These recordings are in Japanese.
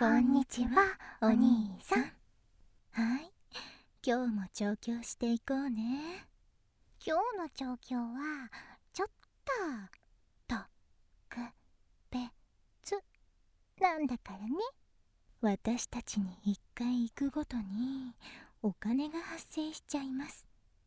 こんにちは、お兄さん。はい、今日も調教していこうね。 今日の調教はちょっと特別なんだからね。 私たちに一回行くごとにお金が発生しちゃいます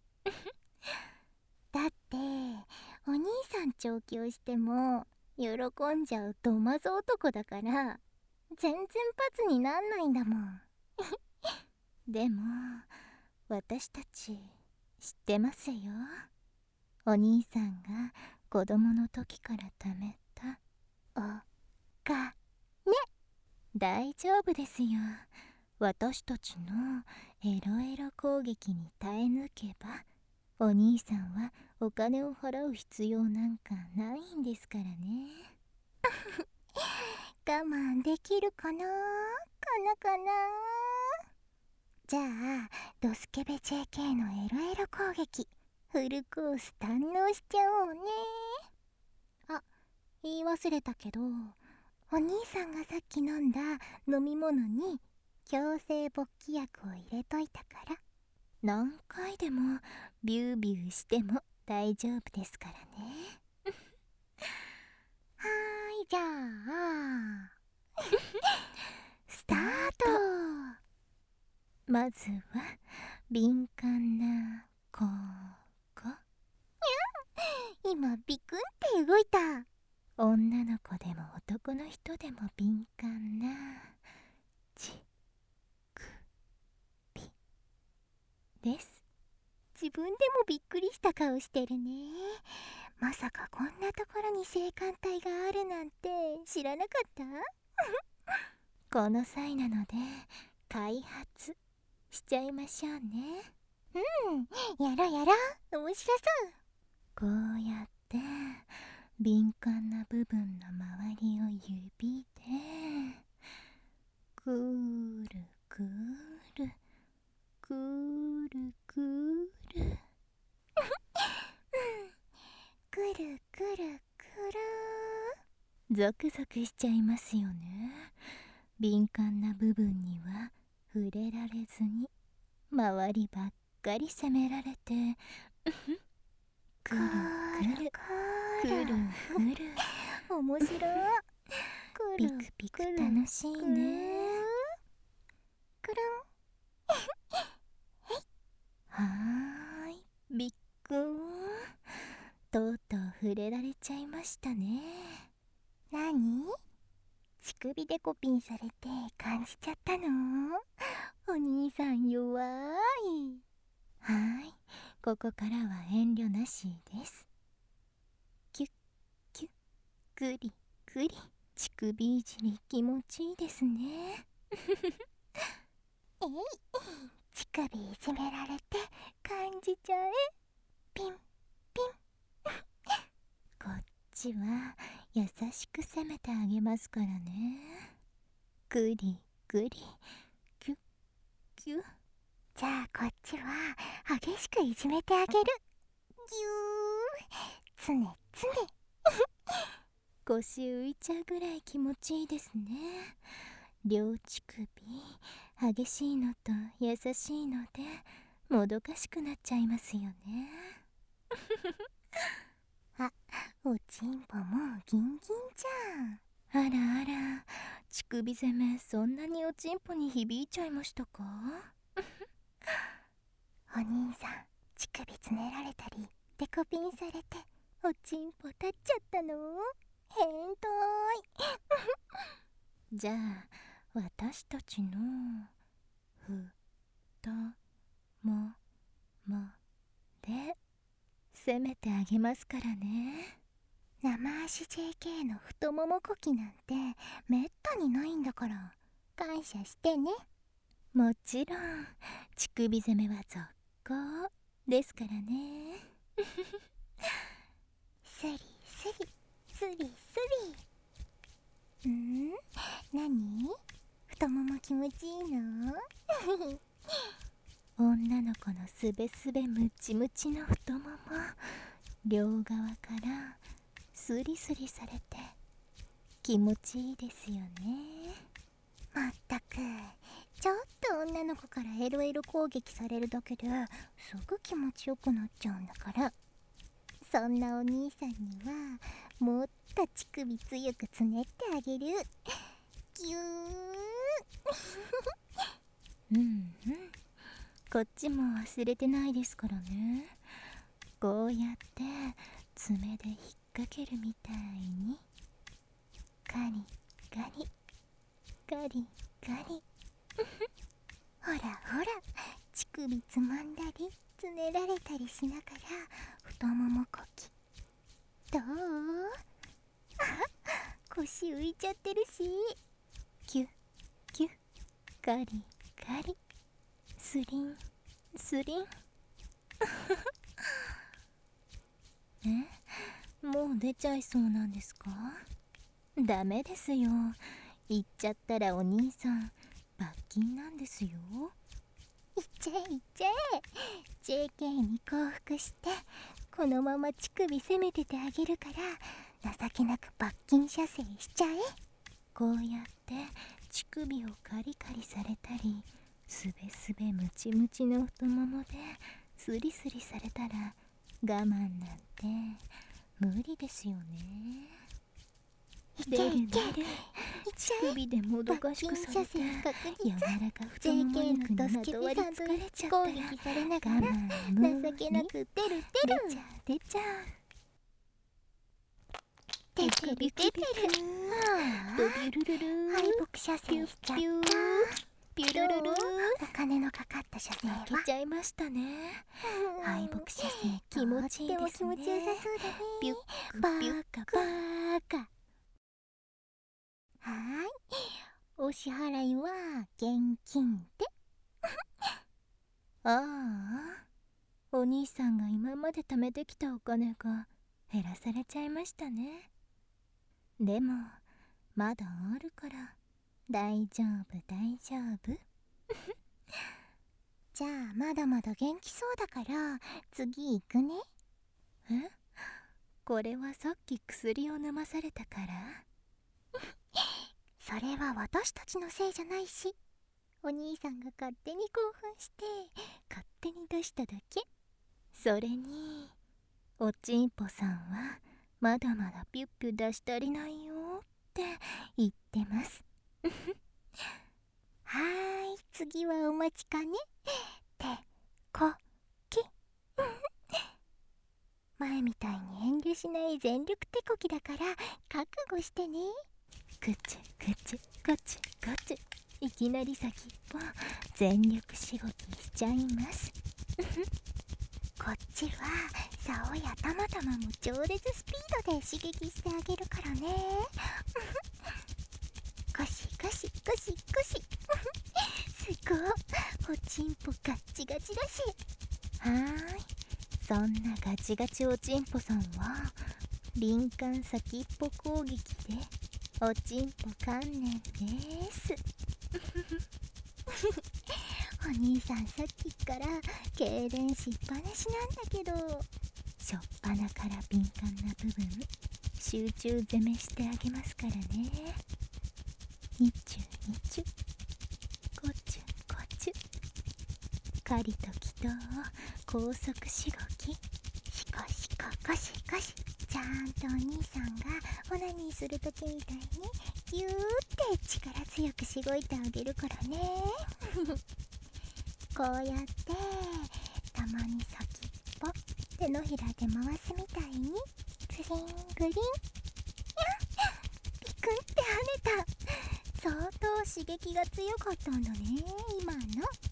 だってお兄さん調教しても喜んじゃうドマズ男だから全然パツになんないんだもん。 でも私たち知ってますよ。お兄さんが子供の時から貯めたお金。 大丈夫ですよ。私たちのエロエロ攻撃に耐え抜けばお兄さんはお金を払う必要なんかないんですからね。 我慢できるかなじゃあドスケベ JK のエロエロ攻撃フルコース堪能しちゃおうね。あ、言い忘れたけどお兄さんがさっき飲んだ飲み物に強制勃起薬を入れといたから何回でもビュービューしても大丈夫ですからね。 はーい、じゃあスタート。 まずは敏感なここ。 今ビクンって動いた。 女の子でも男の人でも敏感な乳首です。 自分でもびっくりした顔してるね。まさかこんなところに性感帯があるなんて知らなかった。 この際なので開発しちゃいましょうね。 やろ面白そう。 こうやって敏感な部分の周りを指でくるくるくるくるくるくるゾクゾクしちゃいますよね。敏感な部分には触れられずに周りばっかり責められてくるくるくるくる面白い。 ピクピク楽しいね。 くるん。 はーい、びっくん。とうとう触れられちゃいましたね。 なに？乳首でコピンされて感じちゃったの？お兄さん弱い。 はーい、ここからは遠慮なしです。キュッキュッグリグリ。乳首いじり気持ちいいですね。 えい、乳首いじめられて感じちゃえ。ピンピン。 こっちは優しく攻めてあげますからね。グリグリキュッキュッ。 じゃあこっちは激しくいじめてあげる。ぎゅー、つねつね。 腰浮いちゃうぐらい気持ちいいですね。両乳首激しいのと優しいのでもどかしくなっちゃいますよね。 あ、おちんぽもギンギンじゃん。 あらあら、乳首攻めそんなにおちんぽに響いちゃいましたか？ お兄さん乳首つねられたりデコピンされておちんぽ立っちゃったの？変態。 じゃあ私たちの太ももで攻めてあげますからね。 生足 JK の太ももこきなんてめったにないんだから感謝してね。 もちろん乳首攻めは続行ですからね。 スリスリスリスリ。なに？太もも気持ちいいの？ 女の子のすべすべムチムチの太もも両側からスリスリされて気持ちいいですよね。 まったく、ちょっと女の子からエロエロ攻撃されるだけですぐ気持ちよくなっちゃうんだから。そんなお兄さんにはもっと乳首強くつねってあげる。ギューうんうん、こっちも忘れてないですからね。こうやって爪で引っ掛けるみたいにガリガリガリガリほらほら、乳首つまんだりつねられたりしながら太ももこき。どう？腰浮いちゃってるし。 キュッキュッガリガリスリンスリンもう出ちゃいそうなんですか？ダメですよ。言っちゃったらお兄さん罰金なんですよ。 いっちゃえいっちゃえ。 JK に降伏してこのまま乳首攻めててあげるから情けなく罰金射精しちゃえ。 こうやって乳首をカリカリされたりすべすべムチムチの太ももでスリスリされたら我慢なんて無理ですよね。 いけいけ、 乳首でもどかしくされて柔らか太もも JK 肉にのドスまとわりケベさんとつかれちゃった攻ら撃されな我がら慢情けなく出る出ちゃう出てる出てる。 ドビュルルル敗北射精しちゃった。 ピュルルルお金のかかった射精は負けちゃいましたね。敗北射精気持ちいいですね。 とっても気持ちよさそうだね。 ビュッバビュッーカバーカ。はーい、お支払いは現金で。 ああ、お兄さんが今まで貯めてきたお金が減らされちゃいましたね。でもまだあるから大丈夫大丈夫。 じゃあまだまだ元気そうだから次行くね。 え？これはさっき薬を飲まされたから？ それは私たちのせいじゃないし、お兄さんが勝手に興奮して勝手に出しただけ。 それにおちんぽさんはまだまだピュッピュ出し足りないよって言ってます。 はーい、次はお待ちかね。てこき。前みたいに遠慮しない全力手こきだから覚悟してね。 くちくちこちこち、いきなり先っぽ全力仕事しちゃいます。 こっちは竿やたまたまも超絶スピードで刺激してあげるからね。ゴシゴシゴシゴシ。すごい、おちんぽガッチガチだし。 はーい、そんなガチガチおちんぽさんは敏感先っぽ攻撃でおちんぽ観念です。 お兄さんさっきから痙攣しっぱなしなんだけど、 しょっぱなから敏感な部分集中攻めしてあげますからね。にちゅにちゅこちゅこちゅ、カリとキと高速しごき、 シコシコゴシゴシ。ちゃんとお兄さんがオナニーするときみたいにギューって力強くしごいてあげるからね。こうやってたまに先っぽ手のひらで回すみたいにグリングリン。ピクンって跳ねた。相当刺激が強かったんだね今の。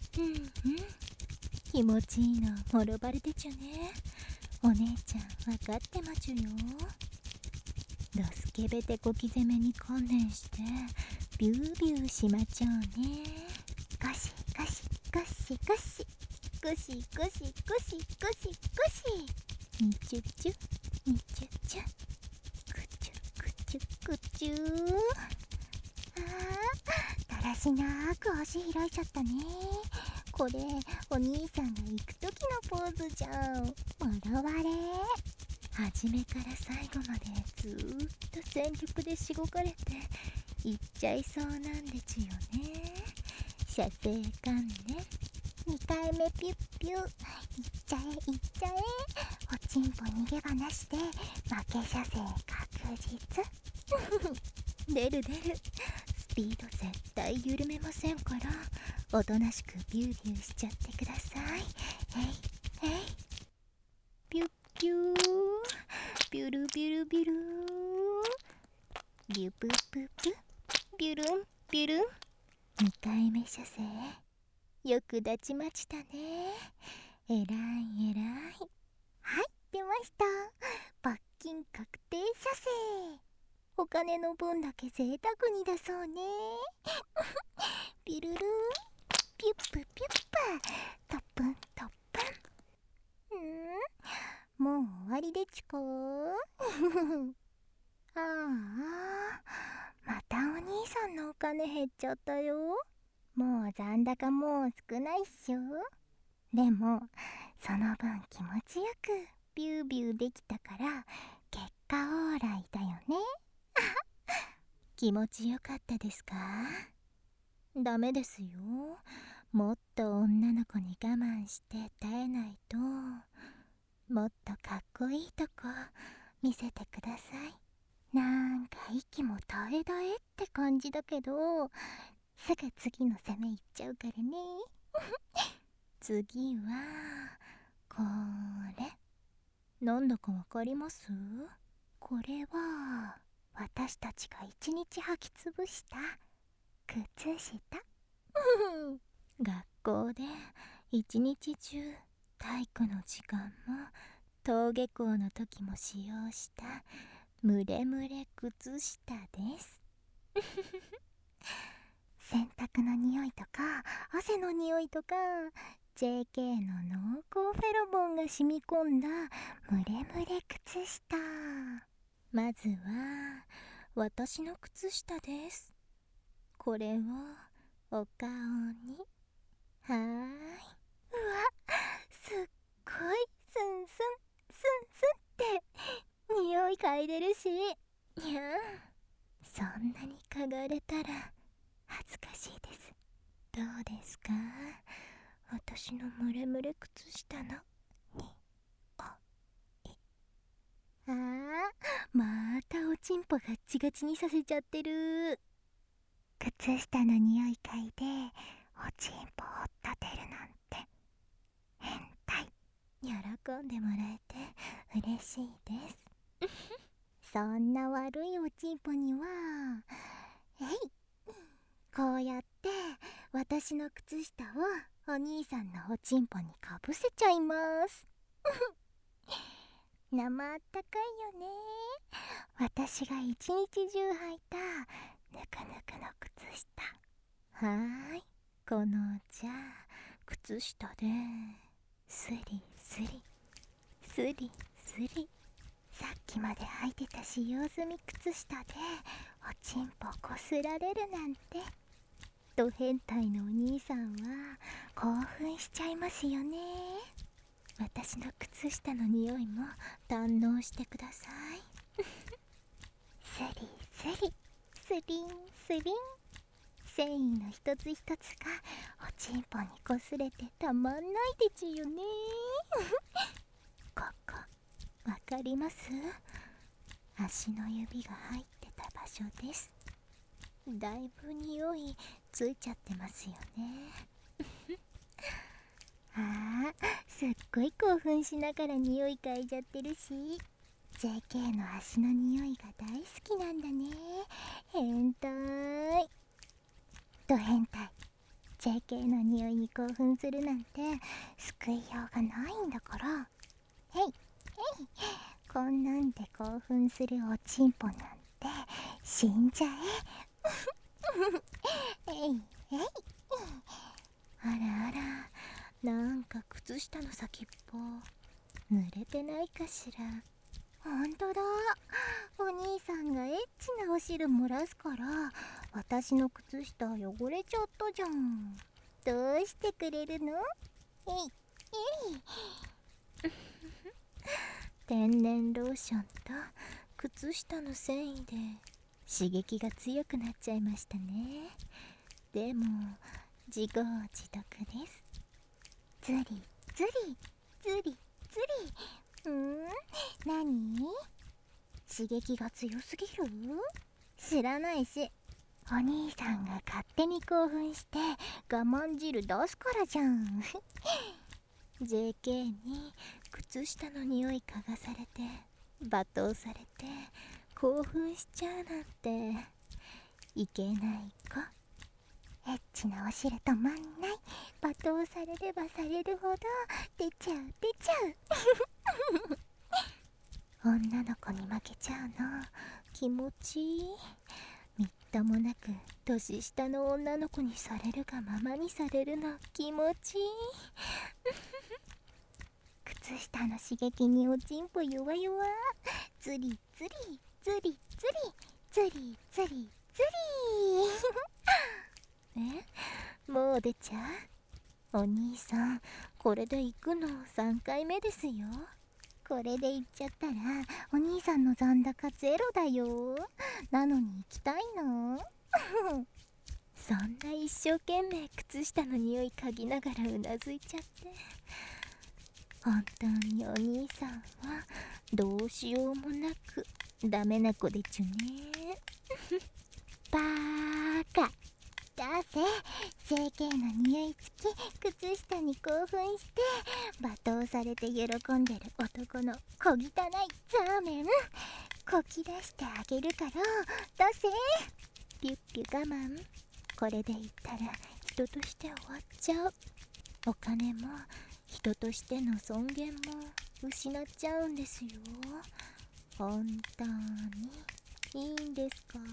気持ちいいのもろバレてちゅね。お姉ちゃんわかってまちゅよ。ドスケベテコキ攻めに観念してビュービューしまちゃうね。 ゴシゴシゴシゴシゴシゴシゴシゴシゴシ。 にちゅちゅにちゅちゅ、くちゅくちゅくちゅ。 だらしなーく足開いちゃったね。これお兄さんが行く時のポーズじゃん。笑われ。 初めから最後までずーっと全力でしごかれて行っちゃいそうなんでちよね。射精観念。 2回目ピュッピュ。いっちゃえいっちゃえ。おちんぽ逃げ場なしで負け射精確実。 出る。スピード絶対緩めませんから、おとなしくビュービューしちゃってください。ピュッピュー、ビュルビュルビュルー、ビュプププ、ビュルンビュルン。2回目射精、よく立ちましたね。えらい。 はい、出ました。罰金確定射精。お金の分だけ贅沢に出そうね。ピルルー、ピュップピュッパ、トップン。もう終わりでちこああ、またお兄さんのお金減っちゃったよ。もう残高もう少ないっしょ。でもその分気持ちよくビュービューできたから結果オーライだよね。 気持ちよかったですか？ダメですよ。もっと女の子に我慢して耐えないと。もっとかっこいいとこ見せてください。 なんか息も絶えって感じだけど、すぐ次の攻めいっちゃうからね。 次はこれ。なんだかわかります？ これは私たちが一日履きつぶした靴下。 学校で一日中体育の時間も登下校の時も使用したムレ靴下です。 洗濯の匂いとか汗の匂いとか JK の濃厚フェロモンが染み込んだムレ靴下。 まずは私の靴下です。これをお顔に。はーい。うわ、 すっごいスンって匂い嗅いでるし。 いやそんなに嗅がれたら恥ずかしいです。どうですか、私のムレ靴下のまたおちんぽガッチガチにさせちゃってる。靴下の匂い嗅いでおちんぽを立てるなんて変態。 喜んでもらえて嬉しいです。 そんな悪いおちんぽにはこうやって私の靴下をお兄さんのおちんぽにかぶせちゃいます。生あったかいよね。私が一日中履いたぬくぬくの靴下。 はーい、このじゃあ靴下でスリさっきまで履いてた使用済み靴下でおちんぽこすられるなんて。ド変態のお兄さんは興奮しちゃいますよね。 私の靴下の匂いも堪能してください。 スリン繊維の一つ一つがおちんぽにこすれてたまんないでちよね。 ここわかります？足の指が入ってた場所です。だいぶ匂いついちゃってますよね。 すっごい興奮しながら匂い嗅いじゃってるし、 JK の足の匂いが大好きなんだね。変態。ド変態 JK の匂いに興奮するなんて救いようがないんだから。こんなんで興奮するおちんぽなんて死んじゃあらなんか靴下の先っぽ濡れてないかしら。 ほんとだ。お兄さんがエッチなお汁漏らすから私の靴下汚れちゃったじゃん。どうしてくれるの？ 天然ローションと靴下の繊維で刺激が強くなっちゃいましたね。でも自業自得です。 ズリズリズリズリ。何？刺激が強すぎる？知らないし。お兄さんが勝手に興奮して我慢汁出すからじゃん。 JK に靴下の匂い嗅がされて罵倒されて興奮しちゃうなんていけない子。 エッチなおしれ止まんない。罵倒されればされるほど出ちゃう出ちゃう。 女の子に負けちゃうの気持ちいい。みっともなく年下の女の子にされるがままにされるの気持ちいい。 靴下の刺激におちんぽ弱々。ズリズリズリズリズリズリズリ。もう出ちゃう？お兄さんこれで行くの3回目ですよ。 これで行っちゃったらお兄さんの残高ゼロだよ。なのに行きたいの？ そんな一生懸命靴下の匂い嗅ぎながらうなずいちゃって、本当にお兄さんはどうしようもなくダメな子でちゅね。 バーカ出せ。JK の匂いつき靴下に興奮して罵倒されて喜んでる男の小汚いザーメンこき出してあげるから出せ。 ピュッピュ我慢。これで言ったら人として終わっちゃう。お金も人としての尊厳も失っちゃうんですよ。本当にいいんですか？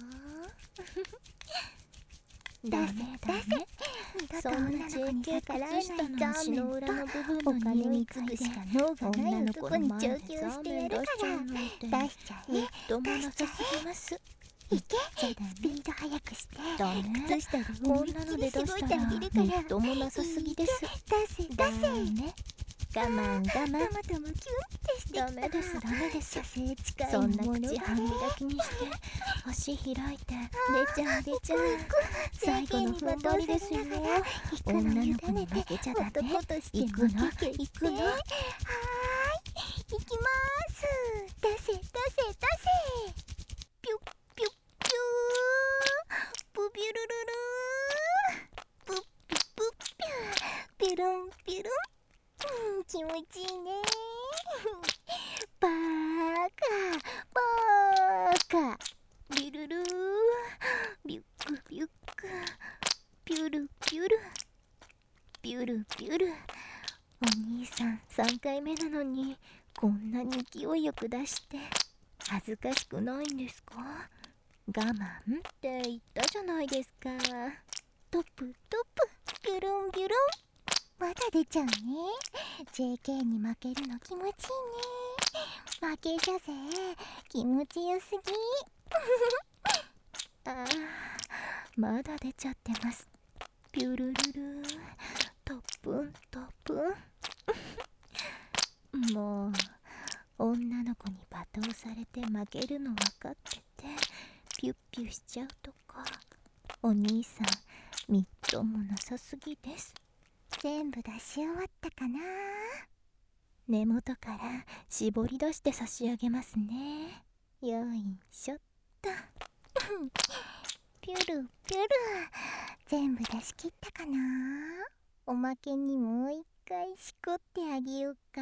出せ出せ。 そんな JK 靴下の足の裏の部分の匂い嗅いで女の子の前でザーメン出しちゃうなんて出しちゃえ。 みっともなさすぎます。 いけ。スピード速くしてダメ。 靴下でこんなので出したらみっともなさすぎです。 出せ出せ。 ダメ。我慢我慢。 たまたまキュンってしてきたらダメですダメです。 近いそんなもの口半開きにして足開いて出ちゃう出ちゃう。最後の踏ん張りですよ。女の子に負けちゃダメ。 男として行くの負けて行くの。 はーい行きます出せ出せ出せ。ピュッピュッピュープビュルルループッピュップッピューピュルンピュルン。気持ちいいね。バーカバーカビュルルービュックビュックピュルピュルピュルピュル。 お兄さん3回目なのにこんなに勢いよく出して恥ずかしくないんですか？我慢って言ったじゃないですか。 トップトップビュルンビュルン。まだ出ちゃうね。JK に負けるの気持ちいいね。負けじゃぜ気持ちよすぎ。 あーまだ出ちゃってます。ピュルルルトップントップン。もう女の子に罵倒されて負けるの分かっててピュッピュしちゃうとかお兄さんみっともなさすぎです。 全部出し終わったかな。 根元から絞り出して差し上げますね。よいしょっと。 ピュルピュル全部出し切ったかな。おまけにもう一回しこってあげようか。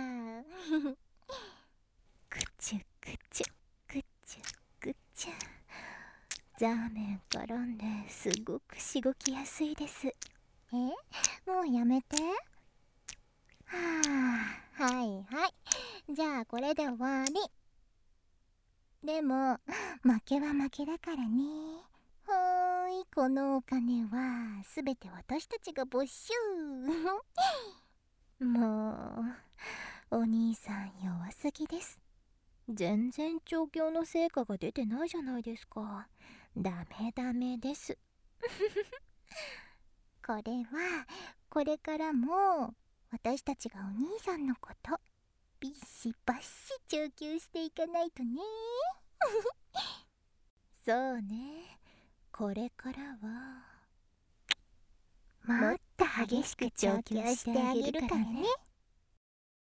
くちゅくちゅくちゅくちゅ。ザーメン絡んですごくしごきやすいです。 もうやめて。はいはいじゃあこれで終わり。でも負けは負けだからね。はーいこのお金はすべて私たちが没収。 もうお兄さん弱すぎです。全然調教の成果が出てないじゃないですか。ダメダメです。 これはこれからも私たちがお兄さんのことビシバシ調教していかないとね。 そうね、これからはもっと激しく調教してあげるからね。